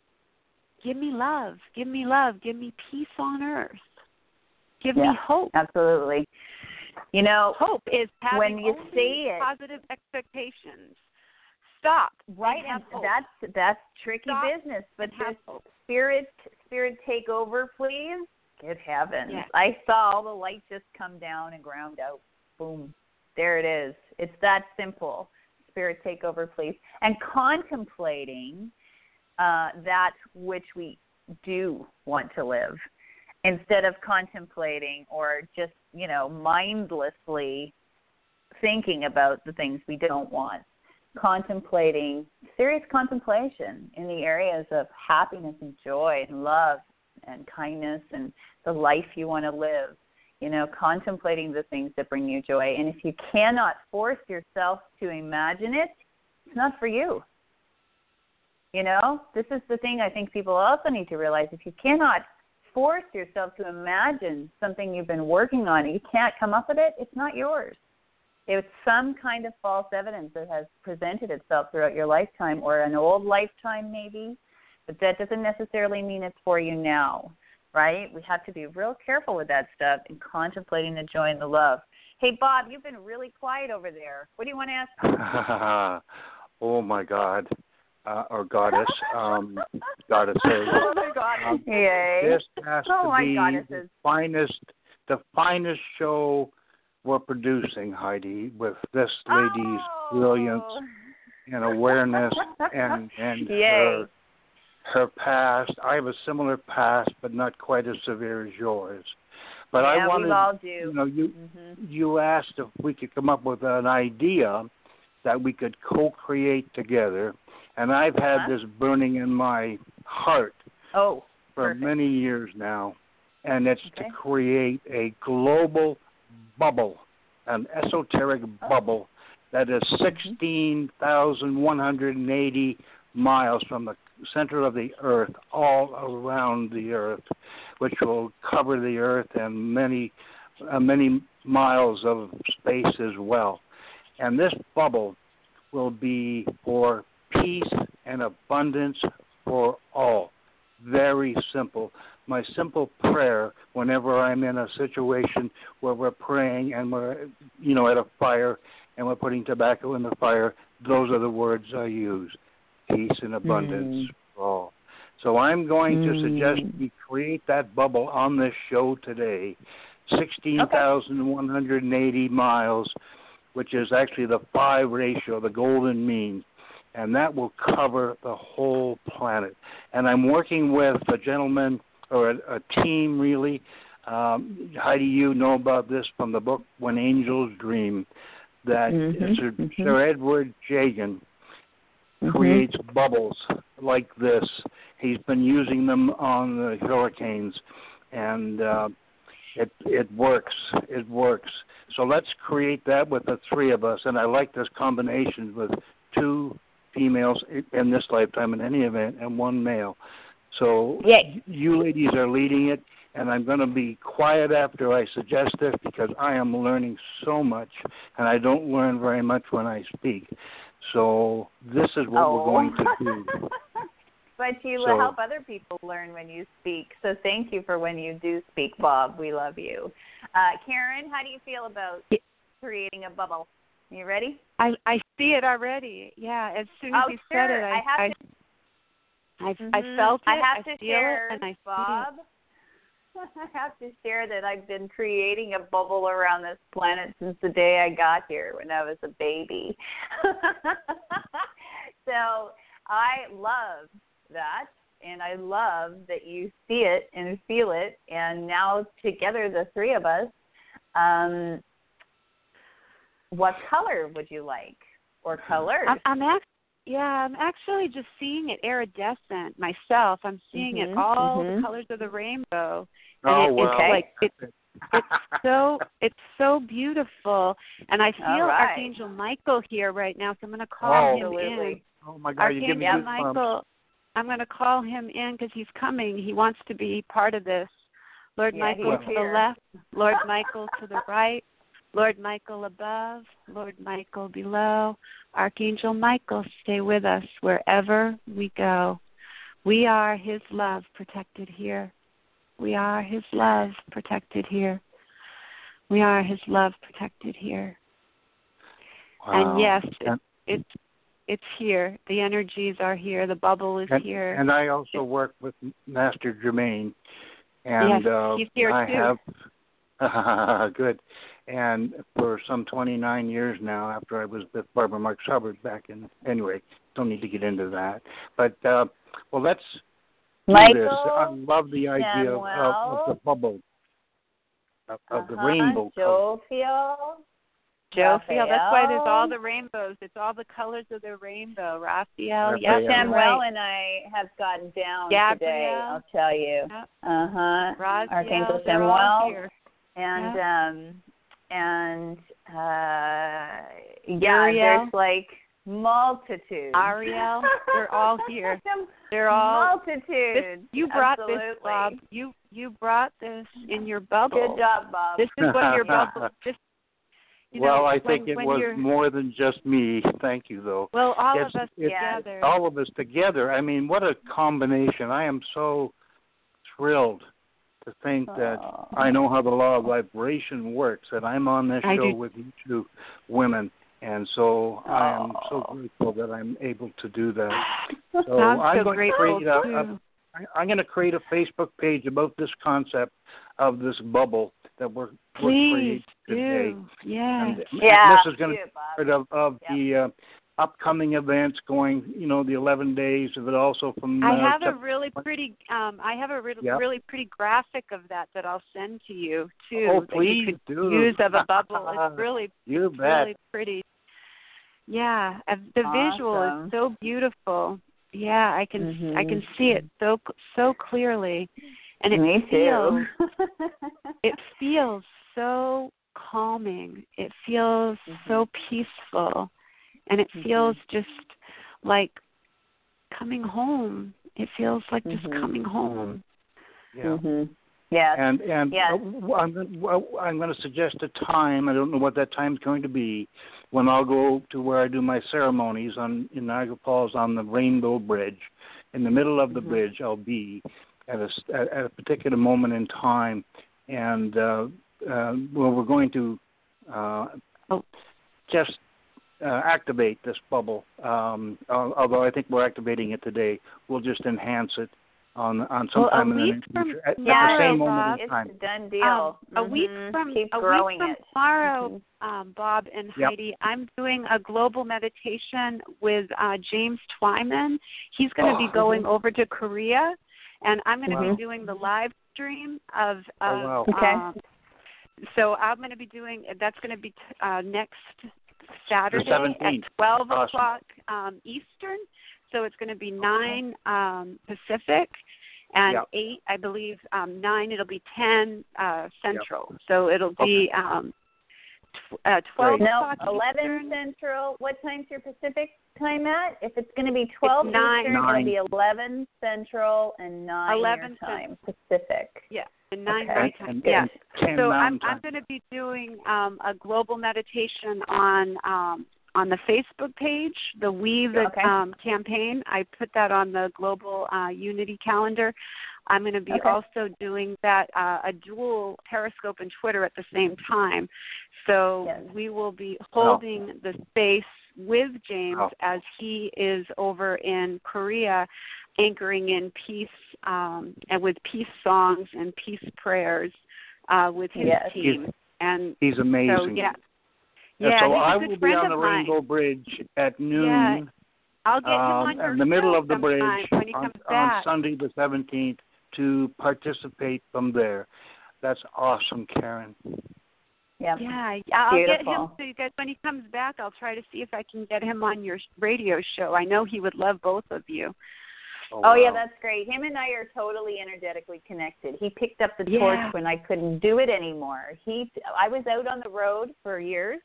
give me love, give me love, give me peace on earth, give
yeah,
me hope.
Absolutely. You know,
hope is having
when you
only
see it,
positive expectations. Stop.
Right, and, and that's that's tricky Stop business. But this spirit, spirit, take over, please. Good heavens!
Yes.
I saw all the light just come down and ground out. Boom, there it is. It's that simple. Spirit, take over, please. And contemplating uh, that which we do want to live, instead of contemplating or just you know mindlessly thinking about the things we don't want. Contemplating, serious contemplation in the areas of happiness and joy and love and kindness and the life you want to live, you know, contemplating the things that bring you joy. And if you cannot force yourself to imagine it, it's not for you. You know, this is the thing I think people also need to realize. If you cannot force yourself to imagine something you've been working on and you can't come up with it, it's not yours. it's some kind of false evidence that has presented itself throughout your lifetime, or an old lifetime maybe, but that doesn't necessarily mean it's for you now, right? We have to be real careful with that stuff and contemplating the joy and the love. Hey, Bob, you've been really quiet over there. What do you want to ask?
Oh, my God. Uh, or goddess. Um, goddesses.
Oh, my God.
Um,
Yay.
This has
oh,
to
my
be
goddesses.
the finest, the finest show we're producing, Heidi, with this lady's
oh.
brilliance and awareness and, and
Yay.
her, her past. I have a similar past, but not quite as severe as yours. But
yeah,
I wanted,
we all do.
you know, you
mm-hmm.
you asked if we could come up with an idea that we could co-create together, and I've had
huh?
this burning in my heart
oh,
for
perfect.
many years now, and it's
okay.
to create a global bubble, an esoteric
oh.
bubble that is sixteen thousand one hundred eighty miles from the center of the earth, all around the earth, which will cover the earth and many, uh, many miles of space as well. And this bubble will be for peace and abundance for all. Very simple. My simple prayer whenever I'm in a situation where we're praying and we're, you know, at a fire and we're putting tobacco in the fire, those are the words I use. Peace and abundance mm. for all. So I'm going mm. to suggest we create that bubble on this show today, sixteen thousand one hundred eighty miles, which is actually the five ratio, the golden mean, and that will cover the whole planet. And I'm working with a gentleman, or a, a team really. Um, Heidi, you know about this from the book When Angels Dream, that
mm-hmm.
Sir,
Mm-hmm.
Sir Edward Jagan
mm-hmm.
creates bubbles like this. He's been using them on the hurricanes, and uh, it it works. It works. So let's create that with the three of us, and I like this combination with two females in this lifetime in any event and one male. So
Yay.
You ladies are leading it, and I'm going to be quiet after I suggest this because I am learning so much, and I don't learn very much when I speak. So this is what
oh.
we're going to do.
But you
so,
help other people learn when you speak. So thank you for when you do speak, Bob. We love you. Uh, Karen, how do you feel about creating a bubble? You ready?
I I see it already. Yeah, as soon as
oh,
you
sure.
said it, I
I, have
I,
to,
I,
mm-hmm.
I felt it.
I have
I
to
feel
share,
it, and I
Bob.
See it.
I have to share that I've been creating a bubble around this planet since the day I got here when I was a baby. So I love that, and I love that you see it and feel it, and now together, the three of us, um, what color would you like, or colors?
I'm, I'm act- yeah, I'm actually just seeing it iridescent myself. I'm seeing
mm-hmm,
it all
mm-hmm.
the colors of the rainbow.
And
oh,
it,
wow.
It's
like it, it's so it's so beautiful, and I feel
right.
Archangel Michael here right now, so I'm going to call
oh,
him
absolutely.
in.
Oh my God!
Archangel
You give me
Michael, I'm going to call him in because he's coming. He wants to be part of this. Lord
yeah,
Michael to
here.
the left, Lord Michael to the right, Lord Michael above, Lord Michael below. Archangel Michael, stay with us wherever we go. We are his love protected here. We are his love protected here. We are his love protected here.
Wow.
And yes, it, it's it's here. The energies are here. The bubble is
and,
here.
And I also work with Master Germain. And
yes,
uh,
he's here
I
too.
have, good. And for some twenty-nine years now, after I was with Barbara Marx Hubbard back in, anyway, don't need to get into that. But, uh, well, let's do
Michael,
this. I love the idea of, of, of the bubble, of, of
uh-huh.
the rainbow color.
Jophiel.
Jophiel, that's why there's all the rainbows. It's all the colors of the rainbow. Raphael, yes,
Samuel
right.
and I have gotten down
Gabrielle.
today, I'll tell you.
Yep.
Uh-huh.
Raziel,
Archangel
they're
Samuel.
all here.
And,
Yep.
um, and, uh, yeah,
Uriel.
there's like multitudes.
Ariel, they're all here. They're all
multitudes.
This, you brought
Absolutely.
this, Bob. You you brought this in your bubble.
Good job, Bob.
This is what your bubble. This You
well,
know,
I think
when,
it
when
was
you're,
more than just me. Thank you, though.
well, all
It's,
of us
it's
together.
all of us together. I mean, what a combination. I am so thrilled to think that
Oh.
I know how the law of vibration works, that I'm on this
I
show
do.
with you two women. And so
Oh.
I am so grateful that I'm able to do that. So
I'm
I'm
so
going to
grateful
create a,
too.
a I- I'm going to create a Facebook page about this concept of this bubble that we're, we're
Please
creating today.
do. Yeah.
And
Yeah.
this is going to
do
be
it, Bob.
part of, of
Yep.
the uh, upcoming events going, you know, the eleven days, but also from
I
uh,
have a
Sep-
really pretty. Um, I have a re-
Yep.
really pretty graphic of that that I'll send to you too.
Oh,
that
please
you could
do.
use of a bubble. It's really,
You
it's
bet.
really pretty. Yeah, uh, the visual
Awesome.
is so beautiful. Yeah, I can
Mhm.
I can see it so so clearly, and it
Me
feels
too.
it feels so calming. It feels
Mhm.
so peaceful, and it
Mhm.
feels just like coming home. It feels like just
Mhm.
coming home.
Yeah.
Mhm. Yes.
And and
Yes.
uh, I'm gonna- well, I'm going to suggest a time. I don't know what that time's going to be. When I'll go to where I do my ceremonies on in Niagara Falls on the Rainbow Bridge, in the middle of the
Mhm.
bridge, I'll be at a s- at at a particular moment in time, and uh, uh, well, we're going to uh,
Oh.
just uh, activate this bubble. Um, al- although I think we're activating it today, we'll just enhance it on on some
Well, a
time in the
week
near
from
future at, at
tomorrow,
the same
Bob,
moment in
It's
time.
a done deal.
Um, a week
Mhm.
from
Keep
a
growing
week from
it.
tomorrow,
Mhm.
um, Bob and
Yep.
Heidi, I'm doing a global meditation with uh, James Twyman. He's going to
Oh.
be going over to Korea, and I'm going to
Wow.
be doing the live stream of.
Oh,
of
wow.
Okay.
um, so I'm going to be doing. That's going to be t- uh, next Saturday at
seventeenth.
twelve
Awesome.
o'clock um, Eastern. So it's going to be nine um, Pacific. And
Yep.
eight, I believe, um, nine, it'll be ten uh, Central. So it'll be um, tw- uh, twelve
Great.
No,
o'clock
eleven
Eastern.
Central. What time's your Pacific time at? If it's going to be twelve
nine.
Eastern,
Nine.
it'll be eleven Central and nine
eleven
your time Pacific.
Yeah, and nine
Okay.
my
And,
time.
and,
Yeah.
and ten
So I'm
Mountain
I'm
time.
going to be doing um, a global meditation on um, on the Facebook page, the Weave
Okay.
um, campaign. I put that on the global uh, Unity calendar. I'm going to be
Okay.
also doing that uh, a dual Periscope and Twitter at the same time. So
Yes.
we will be holding the space with James
Wow.
as he is over in Korea, anchoring in peace um, and with peace songs and peace prayers uh, with his
Yes.
team. And
He's amazing.
so yeah,
And
yeah,
so
he's a
I
good
will be
friend
on the
of mine.
Rainbow Bridge at noon.
Yeah, I'll get him
um,
on your
in the middle
show
of the bridge
sometime when he
on,
comes
on
back.
Sunday the seventeenth to participate from there. That's awesome, Karen.
Yep.
Yeah, I'll get him
Beautiful.
to get when he comes back. I'll try to see if I can get him on your radio show. I know he would love both of you.
Oh, yeah,
wow.
that's great. Him and I are totally energetically connected. He picked up the
Yeah.
torch when I couldn't do it anymore. He, I was out on the road for years,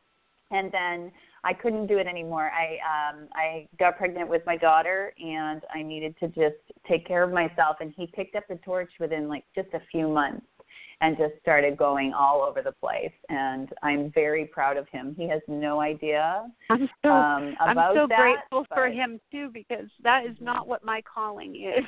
and then I couldn't do it anymore. I, um, I got pregnant with my daughter, and I needed to just take care of myself. And he picked up the torch within like just a few months, and just started going all over the place. And I'm very proud of him. He has no idea
I'm so
um,
I'm
about
so
that,
grateful for
but-
him too, because that is not what my calling is.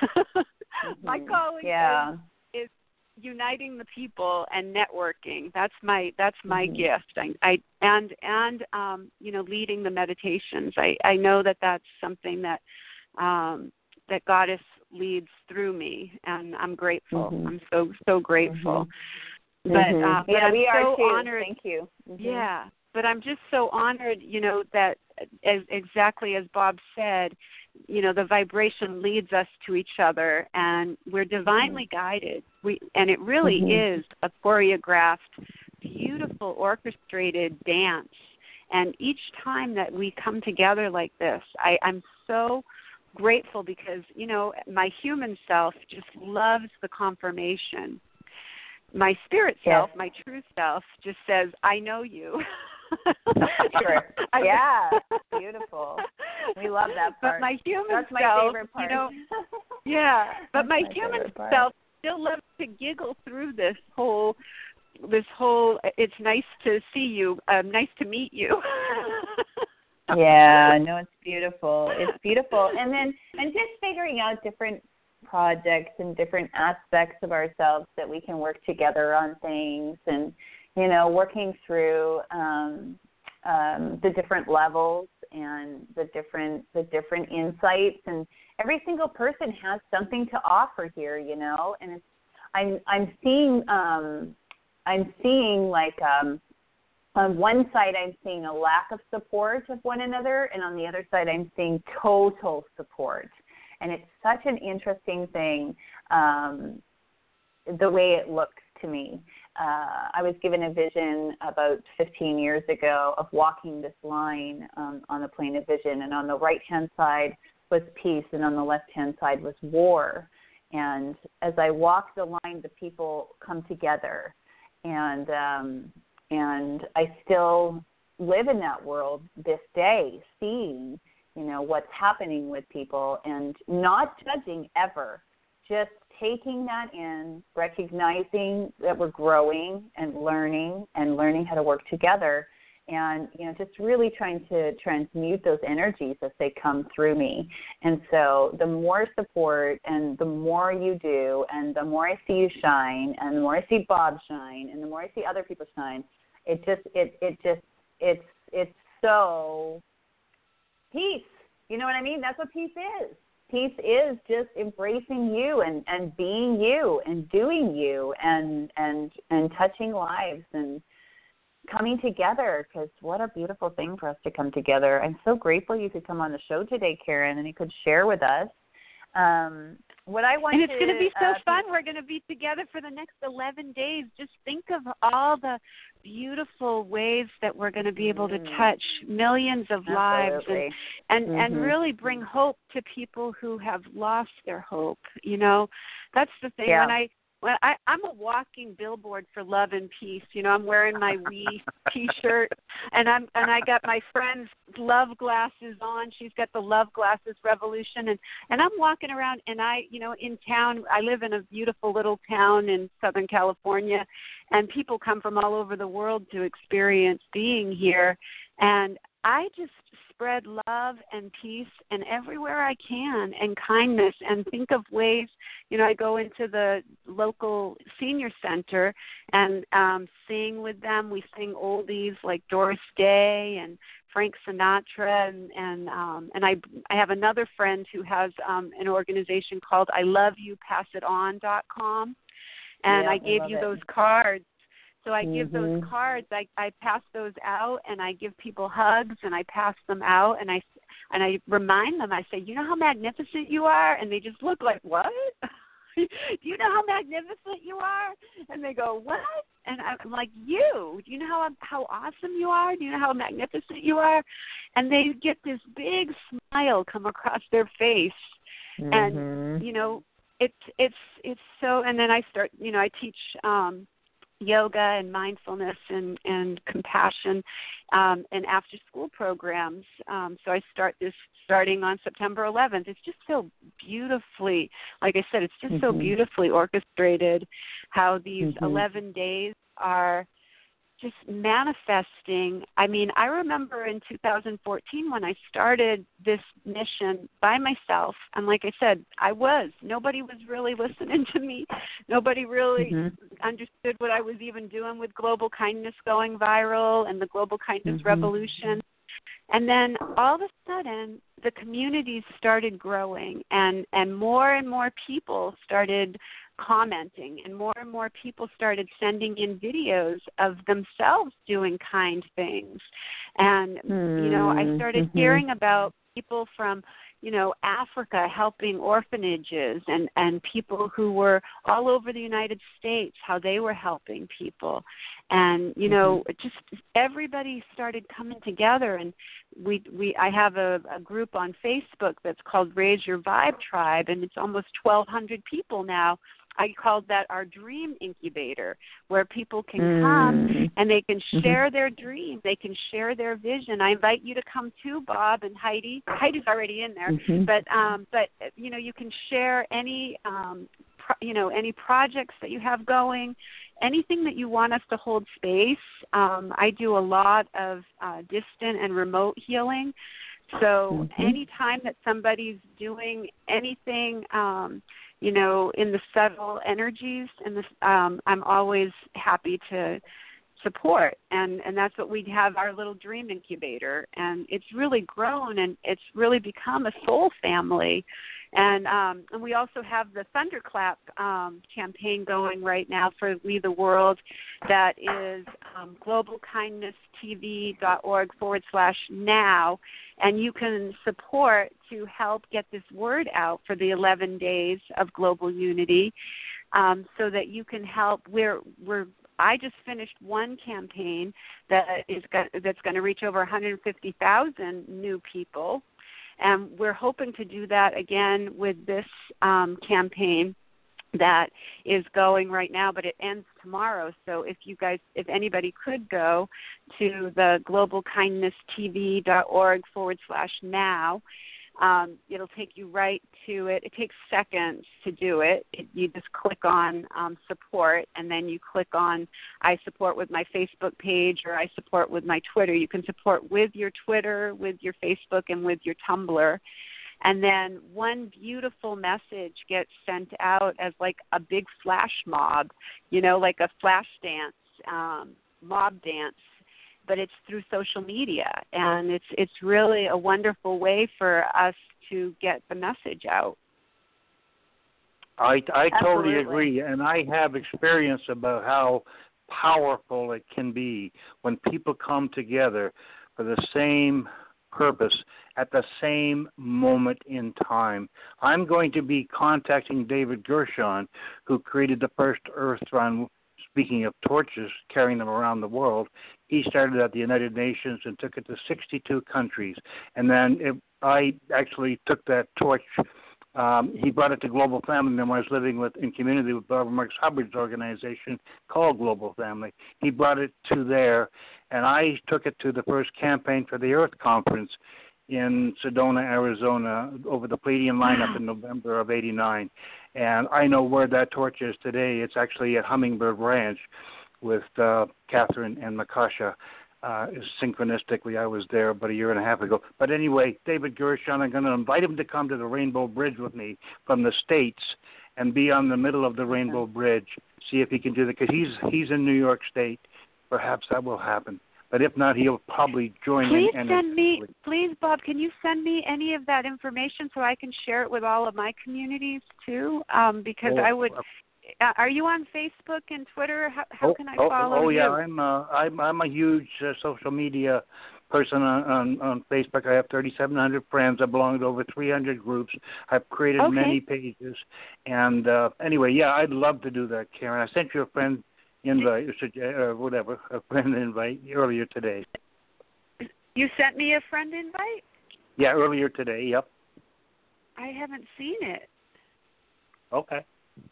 My
Mhm.
calling
yeah.
is, is uniting the people and networking. That's my that's my
Mhm.
gift. I, I and and um, you know, leading the meditations. I, I know that that's something that um, that Goddess leads through me, and I'm grateful.
Mhm.
I'm so so grateful.
Mhm.
But,
Mhm.
uh, but
yeah,
I'm
we are
so
too.
honored.
Thank you. Mhm.
Yeah, but I'm just so honored, you know, that as exactly as Bob said, you know, the vibration leads us to each other, and we're divinely mm-hmm. guided. We and it really mm-hmm. is a choreographed, beautiful, orchestrated dance. And each time that we come together like this, I, I'm so grateful because, you know, my human self just loves the confirmation. My spirit self, yes. my true self, just says, I know you.
Sure. Yeah, beautiful. We love that part.
But my human
That's my
self,
favorite part.
you know, yeah, but
That's
my,
my
human
part.
self still loves to giggle through this whole this whole it's nice to see you, um, nice to meet you.
Yeah, no, it's beautiful. It's beautiful. And then and just figuring out different projects and different aspects of ourselves that we can work together on things, and, you know, working through um, um, the different levels and the different the different insights. And every single person has something to offer here, you know. And it's, I'm I'm seeing um, I'm seeing like um, on one side I'm seeing a lack of support of one another, and on the other side I'm seeing total support. And it's such an interesting thing, um, the way it looks to me. Uh, I was given a vision about fifteen years ago of walking this line um, on the plane of vision, and on the right-hand side was peace, and on the left-hand side was war. And as I walk the line, the people come together, and um, and I still live in that world this day, seeing, you know, what's happening with people and not judging ever, just taking that in, recognizing that we're growing and learning and learning how to work together, and, you know, just really trying to transmute those energies as they come through me. And so the more support and the more you do, and the more I see you shine, and the more I see Bob shine, and the more I see other people shine, it just, it, it just, it's, it's so peace. You know what I mean? That's what peace is. Peace is just embracing you and, and being you and doing you and, and, and touching lives and coming together, because what a beautiful thing for us to come together. I'm so grateful you could come on the show today, Karen, and you could share with us. Um, what I want
and it's
to,
going to be so
uh,
fun. We're going to be together for the next eleven days. Just think of all the beautiful ways that we're going to be able to touch millions of
Absolutely.
lives and and,
mm-hmm.
and really bring hope to people who have lost their hope. You know, that's the thing.
Yeah.
When I Well, I, I'm a walking billboard for love and peace. You know, I'm wearing my We T-shirt, and I'm and I got my friend's love glasses on. She's got the Love Glasses Revolution, and and I'm walking around, and I, you know, in town. I live in a beautiful little town in Southern California, and people come from all over the world to experience being here, and I just spread love and peace and everywhere I can, and kindness, and think of ways, you know, I go into the local senior center and um, sing with them. We sing oldies like Doris Day and Frank Sinatra, and and, um, and I I have another friend who has um, an organization called I Love You Pass It On dot com, and
yeah,
I gave
I
you
it.
those cards. So I
mm-hmm.
give those cards, I, I pass those out, and I give people hugs, and I pass them out, and I, and I remind them, I say, you know how magnificent you are? And they just look like, what? Do you know how magnificent you are? And they go, what? And I'm like, you. Do you know how how awesome you are? Do you know how magnificent you are? And they get this big smile come across their face.
Mm-hmm.
And, you know, it's, it's, it's so, and then I start, you know, I teach um, yoga and mindfulness and, and compassion um, and after-school programs. Um, so I start this starting on September eleventh. It's just so beautifully, like I said, it's just mm-hmm. so beautifully orchestrated how these mm-hmm. eleven days are just manifesting. I mean, I remember in two thousand fourteen when I started this mission by myself, and like I said, I was. Nobody was really listening to me. Nobody really mm-hmm. understood what I was even doing with Global Kindness going viral and the Global Kindness mm-hmm. Revolution. And then all of a sudden, the communities started growing, and, and more and more people started commenting, and more and more people started sending in videos of themselves doing kind things. And, mm-hmm. you know, I started mm-hmm. hearing about people from, you know, Africa helping orphanages, and, and people who were all over the United States, how they were helping people. And, you know, mm-hmm. just everybody started coming together. And we, we I have a, a group on Facebook that's called Raise Your Vibe Tribe, and it's almost twelve hundred people now. I called that our dream incubator, where people can mm-hmm. come and they can share mm-hmm. their dream. They can share their vision. I invite you to come too, Bob and Heidi. Heidi's already in there, mm-hmm. but um, but you know, you can share any um, pro- you know any projects that you have going. anything that you want us to hold space. Um, I do a lot of uh, distant and remote healing. So mm-hmm. anytime that somebody's doing anything, um, you know, in the subtle energies, and the, um, I'm always happy to support. And, and that's what we have, our little dream incubator. And it's really grown, and it's really become a soul family. And um, and we also have the Thunderclap um, campaign going right now for We the World. That is um, globalkindnesstv.org forward slash now. And you can support to help get this word out for the eleven days of global unity, um, so that you can help. We're, we're, I just finished one campaign that is that's going to reach over one hundred fifty thousand new people. And we're hoping to do that again with this um, campaign that is going right now, but it ends tomorrow. So if you guys, if anybody could go to the globalkindnesstv.org forward slash now, um, it'll take you right to it. It takes seconds to do it. it you just click on um, support, and then you click on I support with my Facebook page, or I support with my Twitter. You can support with your Twitter, with your Facebook, and with your Tumblr. And then one beautiful message gets sent out as like a big flash mob, you know, like a flash dance, um, mob dance. But it's through social media, and it's it's really a wonderful way for us to get the message out.
I, I totally
Absolutely.
agree, and I have experience about how powerful it can be when people come together for the same purpose at the same moment in time. I'm going to be contacting David Gershon, who created the first Earth Run. Speaking of torches, carrying them around the world, he started at the United Nations and took it to sixty-two countries. And then it, I actually took that torch. Um, he brought it to Global Family. And then when I was living with in community with Barbara Marx Hubbard's organization called Global Family, he brought it to there, and I took it to the first campaign for the Earth Conference in Sedona, Arizona, over the Palladium lineup in November of eighty-nine. And I know where that torch is today. It's actually at Hummingbird Ranch with uh, Catherine and Makasha. Uh, synchronistically, I was there about a year and a half ago. But anyway, David Gershon, I'm going to invite him to come to the Rainbow Bridge with me from the States and be on the middle of the Rainbow Bridge, see if he can do that, because he's, he's in New York State. Perhaps that will happen. But if not, he'll probably join
please
in.
Please send me, please, Bob, can you send me any of that information so I can share it with all of my communities too? Um, because
oh,
I would. Uh, are you on Facebook and Twitter? How, how
oh,
can I
oh,
follow
oh,
you?
Oh yeah, I'm. Uh, I'm. I'm a huge uh, social media person on, on on Facebook. I have thirty-seven hundred friends. I belong to over three hundred groups. I've created
okay.
many pages. And uh, anyway, yeah, I'd love to do that, Karen. I sent you a friend invite, or uh, whatever, a friend invite earlier today.
You sent me a friend invite?
Yeah, earlier today, yep.
I haven't seen it.
Okay.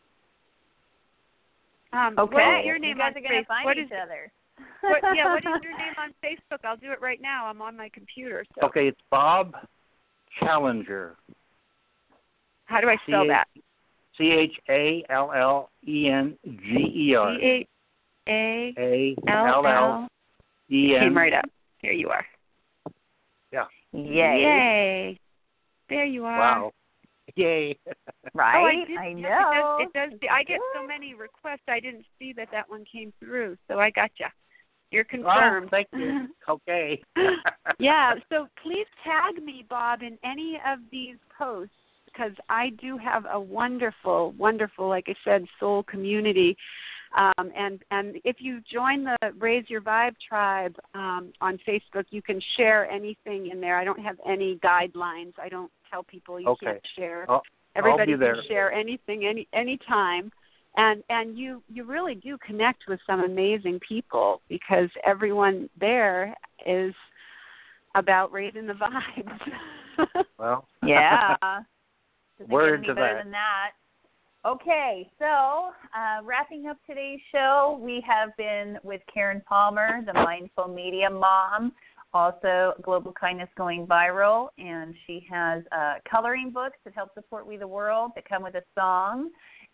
Um,
okay.
What is your name
you guys
on
are going to find
what
each
is,
other.
what, yeah, what is your name on Facebook? I'll do it right now. I'm on my computer. So.
Okay, it's Bob Challenger.
How do I spell that?
C H A L L E N G E R.
C H A
L L E N.
Came right up. Here you are.
Yeah.
Yay.
Yay. There you are.
Wow. Yay.
Right?
Oh, I, did,
I
yes,
know.
It does, it does. I get so many requests. I didn't see that that one came through, so I got you. You're confirmed.
Oh, thank you. Okay.
Yeah, so please tag me, Bob, in any of these posts, because I do have a wonderful, wonderful, like I said, soul community. Um, and, and if you join the Raise Your Vibe tribe um, on Facebook, you can share anything in there. I don't have any guidelines. I don't tell people you
okay.
can't share.
I'll,
Everybody
I'll be there.
can share anything, any any time. And and you, you really do connect with some amazing people, because everyone there is about raising the vibes.
Well,
yeah.
Word
to
to
better
that.
Than that. Okay, so uh, wrapping up today's show, we have been with Karen Palmer, the Mindful Media Mom, also Global Kindness Going Viral, and she has uh, coloring books that help support We the World that come with a song.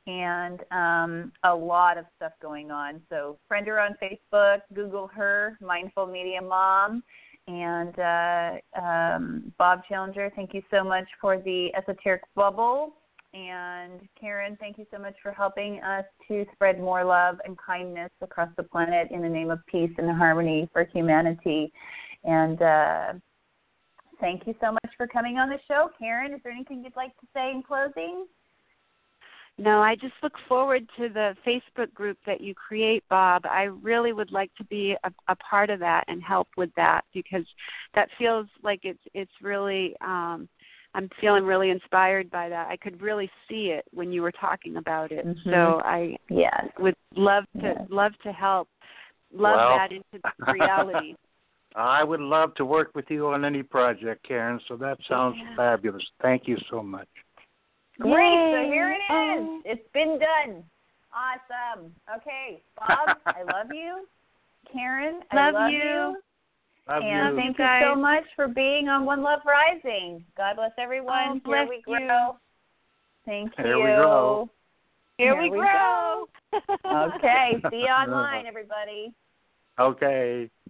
and um, a lot of stuff going on. So friend her on Facebook, Google her, Mindful Media Mom. And uh, um, Bob Challenger, thank you so much for the esoteric bubble. And Karen, thank you so much for helping us to spread more love and kindness across the planet in the name of peace and harmony for humanity. And uh, thank you so much for coming on the show. Karen, is there anything you'd like to say in closing?
No, I just look forward to the Facebook group that you create, Bob. I really would like to be a, a part of that and help with that, because that feels like it's it's really, um, I'm feeling really inspired by that. I could really see it when you were talking about it. Mm-hmm. So I
yes.
would love to
yes.
love to help, love
well,
that into reality.
I would love to work with you on any project, Karen, so that sounds yeah. fabulous. Thank you so much.
Great. Yay. So here it is. It's been done. Awesome. Okay, Bob, I love you. Karen, I
love,
love
you.
you.
Love
and
you.
thank
guys.
you so much for being on One Love Rising. God bless everyone.
Oh, bless
Here we
you.
grow. Thank
Here
you.
we grow.
Here,
Here
we,
we
grow.
go. Okay. See you online, everybody.
Okay.